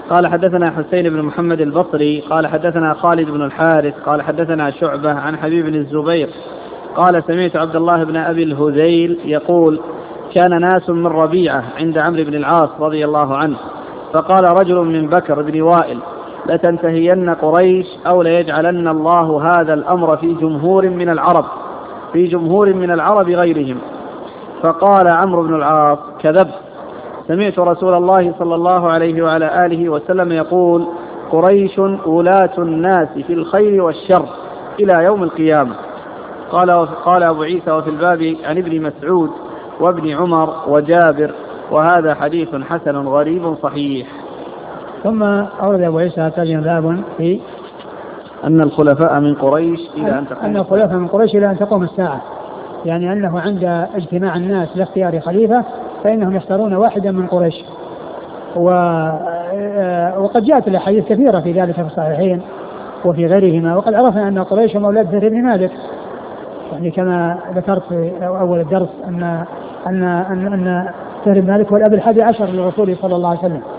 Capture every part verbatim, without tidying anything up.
قال حدثنا حسين بن محمد البصري قال حدثنا خالد بن الحارث قال حدثنا شعبة عن حبيب بن الزبير قال سمعت عبد الله بن أبي الهذيل يقول كان ناس من ربيعة عند عمرو بن العاص رضي الله عنه فقال رجل من بكر بن وائل لتنتهين قريش أو ليجعلن الله هذا الأمر في جمهور من العرب في جمهور من العرب غيرهم. فقال عمرو بن العاص كذبت، سمعت رسول الله صلى الله عليه وعلى آله وسلم يقول قريش ولاة الناس في الخير والشر إلى يوم القيامة. قال قال أبو عيسى وفي الباب عن ابن مسعود وابن عمر وجابر وهذا حديث حسن غريب صحيح. ثم أورد أبو عيسى ترجم باب في أن الخلفاء من قريش إلى أن تقوم أن الخلفاء من قريش إلى أن تقوم الساعة، يعني أنه عند اجتماع الناس لاختيار خليفة فإنهم يختارون واحدا من قريش. وقد جاءت الأحاديث كثيرة في ذلك في الصحيحين وفي غيرهما، وقد عرفنا أن قريش هم أولاد زهير بن مالك، يعني كما ذكرت في أول الدرس أن أن أن, أن زهير بن مالك هو الأب الحادي عشر للرسول صلى الله عليه وسلم.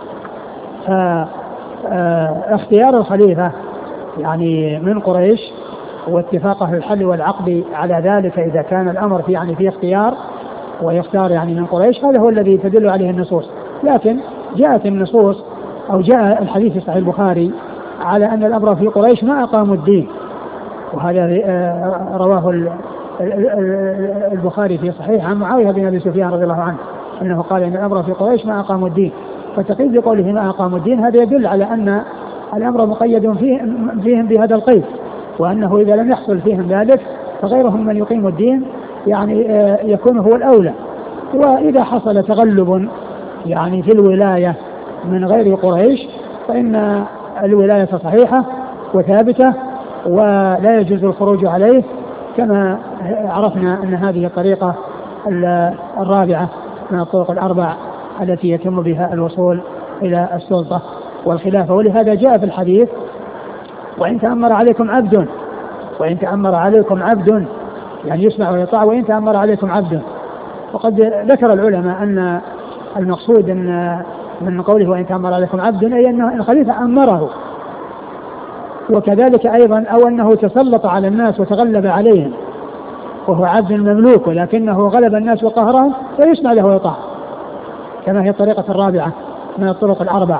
فاختيار الخليفة يعني من قريش واتفاقه الحل والعقد على ذلك إذا كان الأمر في يعني في اختيار ويختار يعني من قريش، هذا هو الذي تدل عليه النصوص. لكن جاءت النصوص أو جاء الحديث في صحيح البخاري على أن الأمر في قريش ما أقاموا الدين، وهذا رواه البخاري في صحيح عن معاوية بن أبي سفيان رضي الله عنه أنه قال أن الأمر في قريش ما أقاموا الدين. فتقييد بقوله ما أقاموا الدين هذا يدل على أن الأمر مقيد فيهم, فيهم بهذا القيد، وأنه إذا لم يحصل فيهم ذلك فغيرهم من يقيم الدين يعني يكون هو الأولى. وإذا حصل تغلب يعني في الولاية من غير قريش فإن الولاية صحيحة وثابتة ولا يجوز الخروج عليه، كما عرفنا أن هذه الطريقة الرابعة من الطرق الأربع التي يتم بها الوصول إلى السلطة والخلافة. ولهذا جاء في الحديث وإن تأمر عليكم عبد وإن تأمر عليكم عبد يعني يسمع ويطاع وإن تأمر عليكم عبد. وقد ذكر العلماء أن المقصود أن من قوله وإن تأمر عليكم عبد أي أن الخليفة أمره، وكذلك أيضا أو أنه تسلط على الناس وتغلب عليهم وهو عبد مملوك ولكنه غلب الناس وقهرهم ويسمع له ويطاع، كما هي الطريقة الرابعة من الطرق الأربع.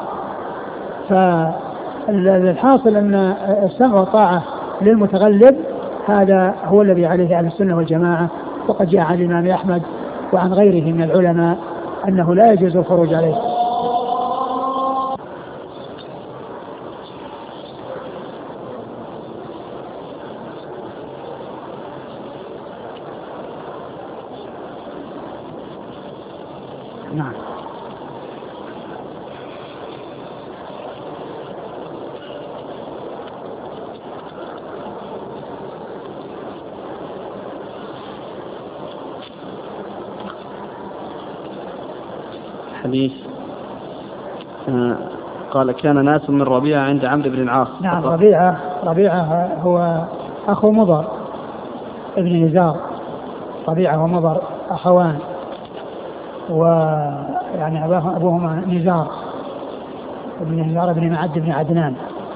فالحاصل أن السمع والطاعة للمتغلب هذا هو الذي عليه أهل السنة والجماعة. وقد جاء عن الإمام أحمد وعن غيره من العلماء أنه لا يجوز الخروج عليه. نعم. حديث آه قال كان ناس من ربيعة عند عمرو بن العاص. نعم. ربيعة ربيعة هو أخو مضر ابن نزار. ربيعة ومضر أخوان ويعني أبوهما نزار ابن نزار ابن معد بن عدنان.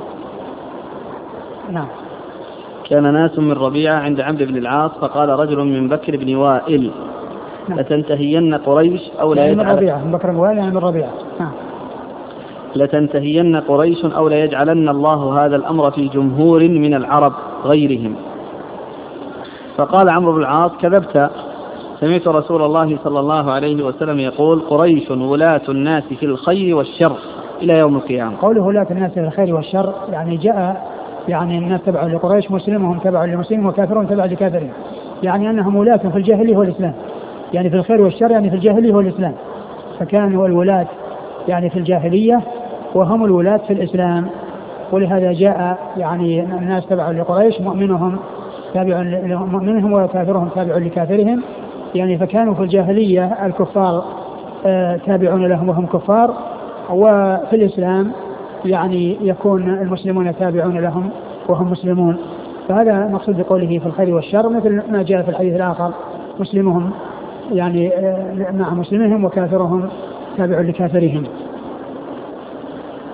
نعم. كان ناس من ربيعة عند عمرو بن العاص فقال رجل من بكر بن وائل نعم. لتنتهين قريش أو لا يجعل من ربيعة من بكر بن وائل يعني من ربيعة. نعم. لتنتهين قريش أو لا يجعلن الله هذا الأمر في جمهور من العرب غيرهم. فقال عمرو بن العاص كذبت، سمعت رسول الله صلى الله عليه وسلم يقول قريش ولاة الناس في الخير والشر إلى يوم القيامة. قوله ولاة الناس في الخير والشر يعني جاء يعني الناس تبع لقريش مسلمهم تبع لمسلمهم وكافرون تبع لكافرين، يعني أنهم ولاة في الجاهلية والإسلام، يعني في الخير والشر يعني في الجاهلية والإسلام. فكانوا الولاة يعني في الجاهلية وهم الولاة في الإسلام. ولهذا جاء يعني الناس تبع لقريش مؤمنهم تابع لمؤمنهم وكافرهم تابع لكافرهم، يعني فكانوا في الجاهلية الكفار آه تابعون لهم وهم كفار، وفي الإسلام يعني يكون المسلمون تابعون لهم وهم مسلمون. فهذا مقصود بقوله في الخير والشر مثل ما جاء في الحديث الآخر مسلمهم يعني آه مع مسلمهم وكافرهم تابع لكافرهم.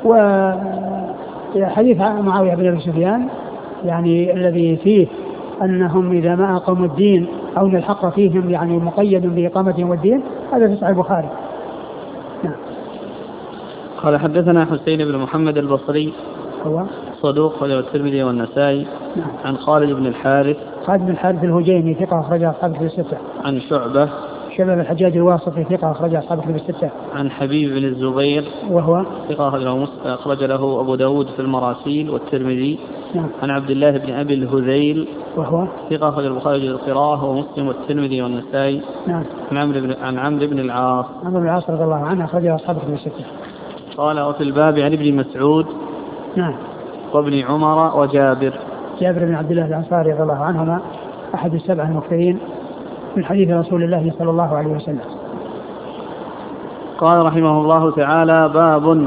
وحديث معاوية بن أبي سفيان يعني الذي فيه أنهم إذا ما أقاموا الدين أو أن الحق فيهم يعني مقيد بإقامتهم والدين، هذا في صحيح البخاري. نعم. قال حدثنا حسين بن محمد البصري هو صدوق خرج الترمذي والنسائي. نعم. عن خالد بن الحارث خالد بن الحارث الهجيمي ثقة أخرج أصحاب الكتب الستة. عن شعبة شباب الحجاج الواسطي ثقة أخرج أصحاب الكتب الستة. عن حبيب بن الزبير وهو ثقة أخرج له أبو داود في المراسيل والترمذي. نعم. عن عبد الله بن أبي الهذيل وهو ثقة أخرج البخاري في القراءة ومسلم والترمذي والنسائي. نعم. عن عمرو بن عن عمرو بن العاص عمرو بن العاص رضي الله عنه أخرج أصحاب الكتب الستة. قال وفي الباب عن ابن مسعود نعم وابن عمر وجابر. جابر بن عبد الله الأنصاري رضي الله عنهما أحد السبعة المكثرين من حديث رسول الله صلى الله عليه وسلم. قال رحمه الله تعالى: باب